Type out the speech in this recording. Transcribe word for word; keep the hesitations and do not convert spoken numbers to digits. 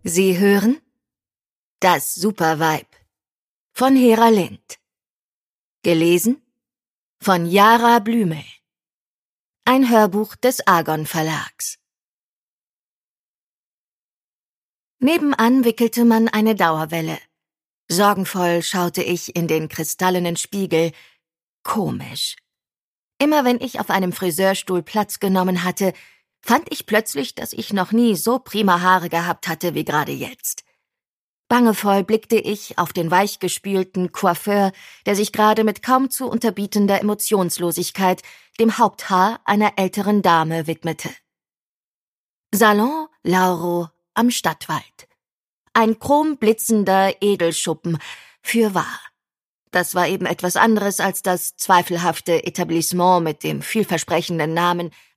Sie hören Das Superweib von Hera Lind. Gelesen von Jara Blümel. Ein Hörbuch des Argon Verlags. Nebenan wickelte man eine Dauerwelle. Sorgenvoll schaute ich in den kristallenen Spiegel. Komisch. Immer wenn ich auf einem Friseurstuhl Platz genommen hatte, fand ich plötzlich, dass ich noch nie so prima Haare gehabt hatte wie gerade jetzt. Bangevoll blickte ich auf den weichgespülten Coiffeur, der sich gerade mit kaum zu unterbietender Emotionslosigkeit dem Haupthaar einer älteren Dame widmete. Salon Lauro am Stadtwald. Ein chromblitzender Edelschuppen, fürwahr. Das war eben etwas anderes als das zweifelhafte Etablissement mit dem vielversprechenden Namen